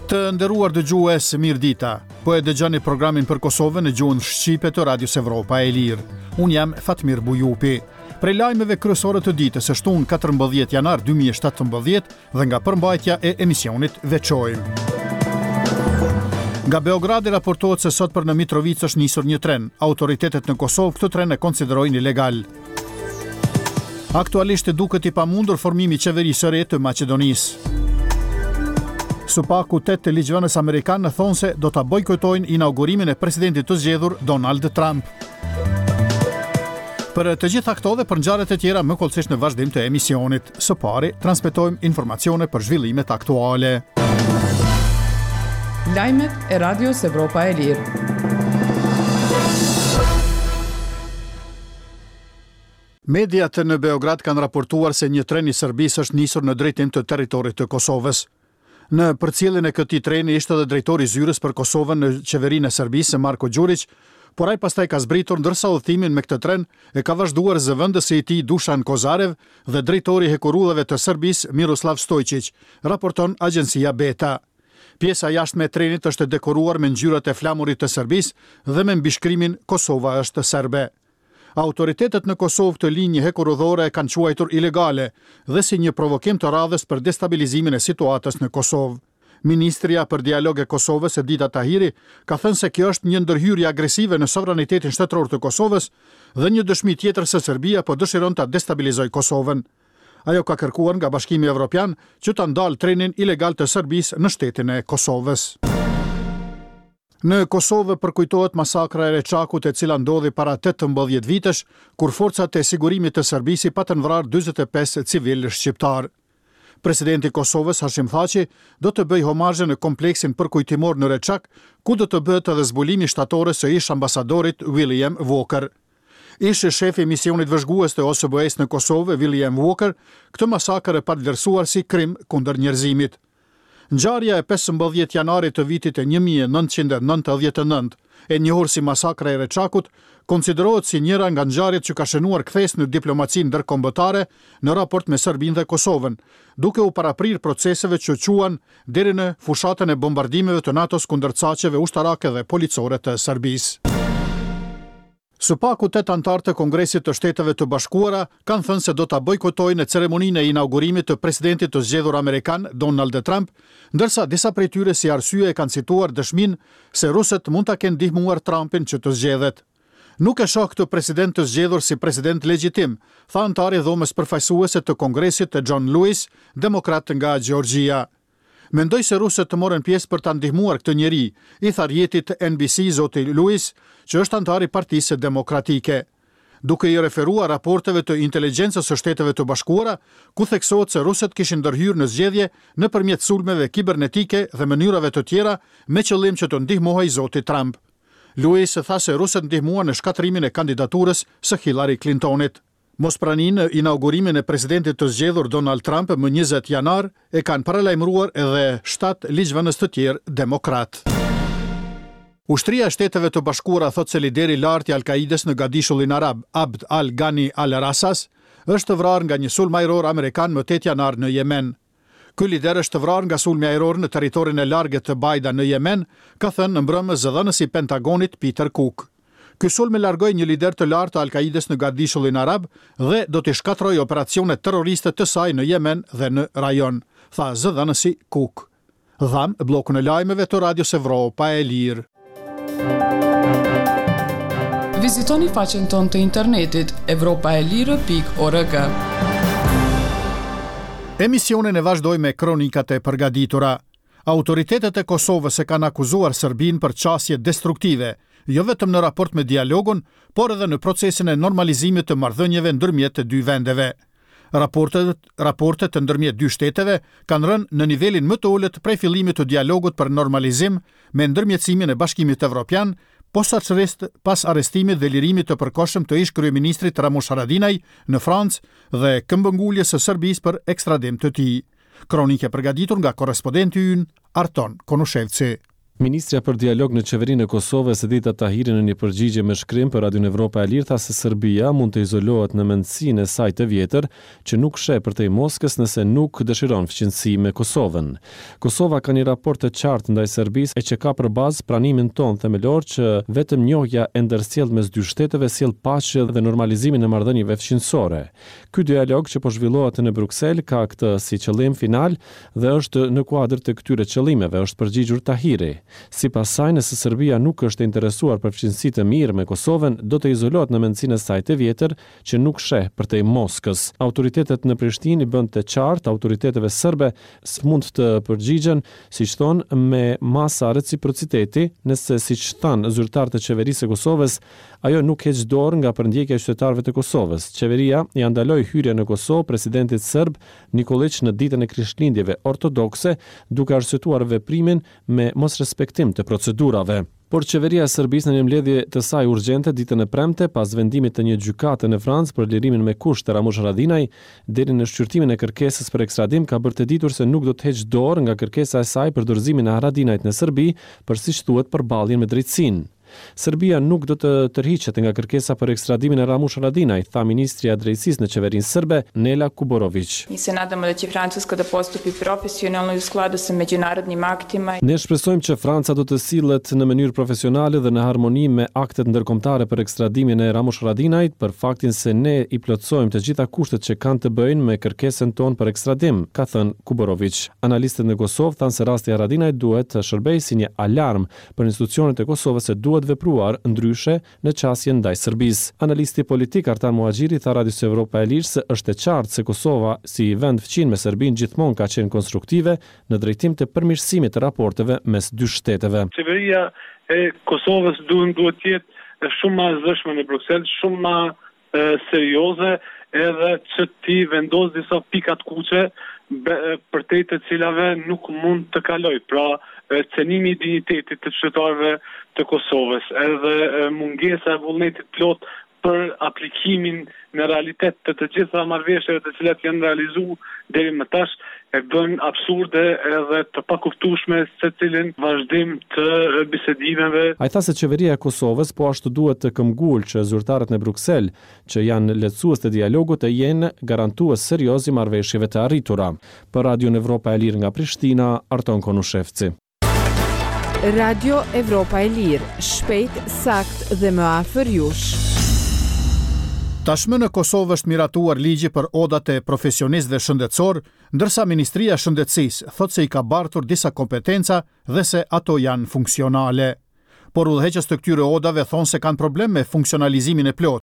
Të nderuar dëgjues, mirëdita. Po e dëgjoni programin për Kosovën në gjuhën shqipe të Radios Evropa e Lirë. Unë jam Fatmir Bujupi. Prej lajmeve kryesore të ditës së shtunë 14 janar 2017 dhe nga përmbajtja e emisionit veçojmë. Nga Beogradi raportohet se sot për në Mitrovic është nisur një tren. Autoritetet në Kosovë këtë tren e konsiderojnë ilegal. Aktualisht duket i pamundur formimi i qeverisë së re të Maqedonisë. Supaku 8 të ligjvënës amerikan thonë se do ta bojkotojnë inaugurimin e presidentit të zgjedhur Donald Trump. Për të gjitha këto dhe për ngjarjet e tjera më kollësisht në vazhdim të emisionit. Së pari, transmetojmë informacione për zhvillimet aktuale. Lajmet e Radios Evropa e Lirë. Mediat në Beograd kanë raportuar se një tren i Serbisë është nisur në drejtim të territorit të Kosovës. Në përcjelljen e këtij treni ishte edhe drejtori i zyrës për Kosovën në qeverinë e Serbisë, Marko Đurić, por ai pastaj ka zbritur ndërsa udhëtimin me këtë tren e ka vazhduar zëvendësi i tij Dušan Kozarev dhe drejtori i hekurudhave të Serbisë Miroslav Stojčić, raporton agjencia Beta. Pjesa jashtme e trenit është dekoruar me ngjyrat e flamurit të Serbisë dhe me mbishkrimin Kosova është serbe. Autoritetet në Kosovë të linjë hekurudhore e kanë quajtur ilegale dhe si një provokim të radhës për destabilizimin e situatës në Kosovë. Ministria për dialog e Kosovës Edita Tahiri ka thënë se kjo është një ndërhyrje agresive në sovranitetin shtetëror të Kosovës dhe një dëshmi tjetër se Serbia po dëshiron ta destabilizojë Kosovën. Ajo ka kërkuar nga Bashkimi Evropian që ta ndalë trenin ilegal të Serbisë në shtetin e Kosovës. Në Kosovë përkujtohet masakra e Reçakut e cila ndodhi para 18 vitesh, kur forcat e sigurimit të Serbisë patën vrarë 45 civil shqiptar. Presidenti i Kosovës Hashim Thaçi do të bëjë homazhe në kompleksin përkujtimor në Reçak, ku do të bëhet edhe zbulimi shtatore së ish ambasadorit William Walker. Ish shefi i misionit vëzhgues të OSBE-s në Kosovë, William Walker, këtë masakër e pa vlerësuar si krim kundër njerëzimit. Ngjarja e 15 janarit të vitit e 1999, e njohur si masakra e Reçakut, konsiderohet si njëra nga ngjarjet që ka shënuar kthes në diplomacinë ndërkombëtare në raport me Serbinë dhe Kosovën, duke u paraprir proceseve që quan deri në fushatën e bombardimeve të NATO-s kundër caqeve ushtarake dhe policore të Serbisë. Supaku 8 antar të Kongresit të Shteteve të Bashkuara kanë thënë se do ta bojkotojnë ceremoninë e inaugurimit të presidentit të zgjedhur amerikan Donald Trump, ndërsa disa prej tyre si arsye e kanë cituar dëshminë se rusët mund ta kenë ndihmuar Trumpin që të zgjedhet. Nuk e shoh këtë president të zgjedhur si president legjitim, tha antari i dhomës përfaqësuese të Kongresit të John Lewis, demokrat nga Gjeorgjia. Mendoj se rusët të morën pjesë për ta ndihmuar këtë njeri, i tha rjetit NBC zoti Lewis, që është antar i Partisë Demokratike. Duke i referuar raporteve të inteligjencës së Shteteve të Bashkuara, ku theksohet se rusët kishin ndërhyrë në zgjedhje nëpërmjet sulmeve kibernetike dhe mënyrave të tjera me qëllim që të ndihmohej zoti Trump. Lewis tha se rusët ndihmuan në shkatrimin e kandidaturës së Hillary Clintonit. Mospraninë në inaugurimin e presidentit të zgjedhur Donald Trump më 20 janar e kanë paralajmëruar edhe 7 ligjvënës të tjerë demokrat. Ushtria e Shteteve të Bashkuara thotë se lideri i lartë i Al-Kaides në Gadishullin Arab, Abd al-Ghani al-Rassas, është vrarë nga një sulm ajror amerikan më 8 janar në Yemen. Ky lider është vrarë nga sulmi ajror në territorin e largët të Bajda në Yemen, ka thënë në mbrëmës zëdhënësi i Pentagonit Peter Cook. Ky sulm e largoi një lider të lartë të Al-Kaides në Gadishullin Arab dhe do të shkatërrojë operacionet terroriste të saj në Yemen dhe në rajon, tha zëdhënësi Cook. Dham bllokun e lajmeve të Radios Evropa e Lirë. Vizitoni faqen tonë të internetit evropaelire.org. Emisionin e vazhdoj me kronikat e përgatitura. Autoritetet e Kosovës e kanë akuzuar Serbinë për qasje destruktive, jo vetëm në raport me dialogun, por edhe në procesin e normalizimit të marrëdhënieve ndërmjet të dy vendeve. Raportet ndërmjet dy shteteve kanë rënë në nivelin më të ulët prej fillimit të dialogut për normalizim me ndërmjetësimin e Bashkimit Evropian, pas arrestimit dhe lirimit të përkohshëm të ish kryeministrit Ramush Haradinaj në Francë dhe këmbënguljes së Serbisë për ekstradim të tij. Kronike përgatitur nga korrespondenti ynë Arton Konushevci. Ministrja për dialog në qeverinë e Kosovës Edita Tahiri në një përgjigje me shkrim për Radion Evropa e Lirë tha se Serbia mund të izolohet në mendësinë e saj të vjetër që nuk sheh përtej Moskës nëse nuk dëshiron fqinësi me Kosovën. Kosova ka një raport të qartë ndaj Serbisë e që ka për bazë pranimin tonë themelor që vetëm njohja e ndërsjellë mes dy shteteve sjell paqe dhe normalizimin e marrëdhënieve fqinësore. Ky dialog që po zhvillohet në Bruksel ka këtë si qëllim final dhe është në kuadër të këtyre qëllimeve, është përgjigjur Tahiri. Sipas saj, nëse Serbia nuk është e interesuar për fqinësi të mirë me Kosovën, do të izolohet në mendësinë e saj të vjetër që nuk sheh përtej Moskës. Autoritetet në Prishtinë bën të qartë autoriteteve serbe s'mund të përgjigjen, siç thon, me masa reciprociteti, nëse siç than zyrtarët e qeverisë së Kosovës, ajo nuk heq dorë nga përndjekja e qytetarëve të Kosovës. Qeveria ja ndaloi hyrjen në Kosovë presidentit serb Nikolić në ditën e Krishtlindjeve ortodokse, duke arsyetuar veprimin me mosrespektim të procedurave. Por qeveria e Serbisë në një mbledhje të saj urgjente ditën e premte pas vendimit të një gjykate në Francë për lirimin me kusht të Ramush Haradinaj deri në shqyrtimin e kërkesës për ekstradim, ka bërë të ditur se nuk do të heqë dorë nga kërkesa e saj për dorëzimin e Haradinajt në Serbi, për siç thuhet përballjen me drejtësinë. Serbia nuk do të tërhiqet nga kërkesa për ekstradimin e Ramush Haradinaj, tha ministrja e drejtësisë në qeverinë serbe Nela Kuborović. Mi se nadamo da će Francuska da postupi profesionalno i u skladu sa međunarodnim aktima. Ne shpresojmë që Franca do të sillet në mënyrë profesionale dhe në harmoni me aktet ndërkombëtare për ekstradimin e Ramush Haradinajt, për faktin se ne i plotësojmë të gjitha kushtet që kanë të bëjnë me kërkesën tonë për ekstradim, ka thënë Kuborović. Analistët në Kosovë thanë se rasti i Haradinajt duhet të shërbejë si një alarm për institucionet e Kosovës se duhet vepruar ndryshe në qasjen ndaj Serbisë. Analisti politik Artan Muhaxhiri tha Radios Evropa e Lirë se është e qartë se Kosova si vend fqin me Serbinë gjithmonë ka qenë konstruktive në drejtim të përmirësimit të raporteve mes dy shteteve. Qeveria e Kosovës duhet të jetë shumë më e zëshme në Bruksel, shumë më serioze, edhe që ti vendos disa pikat kuqe për të cilave nuk mund të kaloj. Pra, cenimi i dinjitetit të qytetarëve të Kosovës, edhe mungesa e vullnetit plot për aplikimin në realitet të gjitha marrëveshjeve të cilat janë realizuar deri më tash, e bën absurde edhe të pakuptueshme secilin vazhdim të bisedimeve. Ai tha se qeveria e Kosovës po ashtu duhet të këmbgul që zyrtarët në Bruksel, që janë lehtësues të dialogut, të jenë garantues serioz i marrëveshjeve të arritura. Për Radion Evropa e Lirë nga Prishtina, Arton Konushevci. Radio Evropa e Lirë, shpejt, sakt dhe më afër jush. Tashmë në Kosovë është miratuar ligji për odat e profesionistëve shëndetësor, ndërsa Ministria e Shëndetësisë thotë se i ka bartur disa kompetenca dhe se ato janë funksionale. Por udhëheqës të këtyre odave thonë se kanë problem me funksionalizimin e plot.